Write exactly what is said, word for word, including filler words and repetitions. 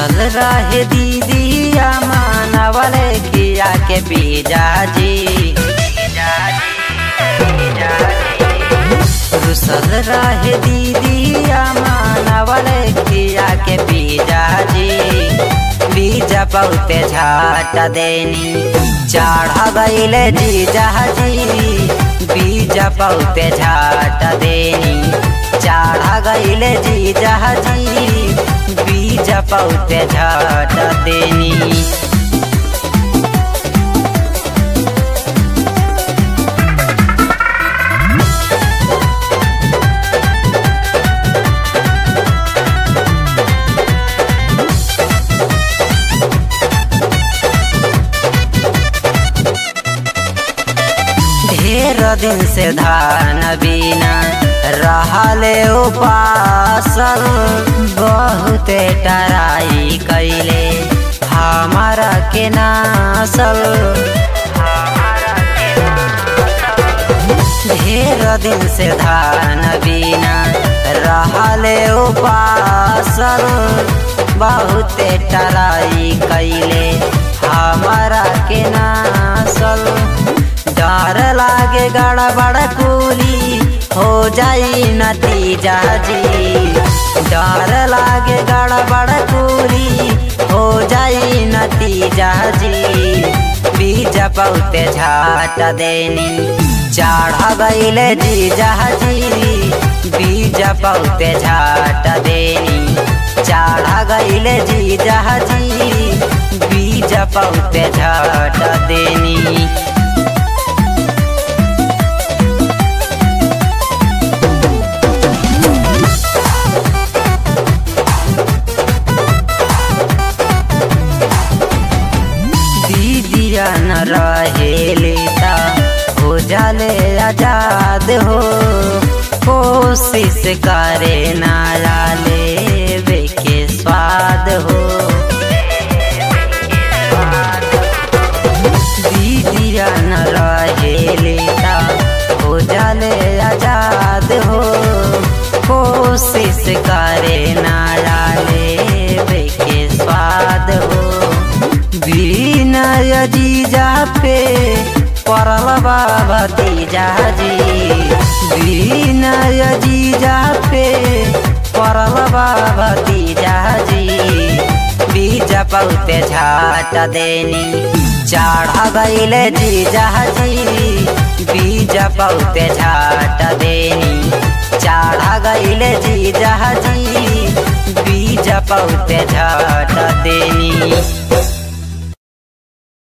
रुसल रहे दीदिया मानवले किया के बीजा जी रुसल रहे दीदिया मानवले किया के बीजा जी बीजा बहुते झाट देनी चढ़ा गईले जीजा जी बीजा बहुते झाट देनी चढ़ा गईले जीजा जी बीजा बहुते झाट देनी। ढेर दिन से धान बिना रहले उपासल बहुते टराई कैले हमारा के नासल ढेर दिन से धान बिना रहले उपासल बहुते टराई कैले हमारा के नासल डर लागे गड़बड़ कुली हो जाई नतीजा जी डर लागे गड़बड़ कुली हो जाई नतीजा जी बीजा बहुते झाट देनी चढ़ा गईले जीजा जी बीजा बहुते झाट देनी चढ़ा गईले जीजा जी बीजा बहुते झाट देनी। न रहे लेता हो जाले आजाद हो कोशिश करे ना लेवे के स्वाद हो दीदिया न रहे लेता हो जाले आजाद हो कोशिश करे ना लेवे के स्वाद हो विनय जीजा पे परल बाबा तीजा जी विनय जीजा पे परल बाबा तीजा जी बीजा बहुते झाट देनी चढ़ा गईले जीजा जी बीजा बहुते झाट देनी चढ़ा गईले जीजा जी बीजा बहुते झाट देनी।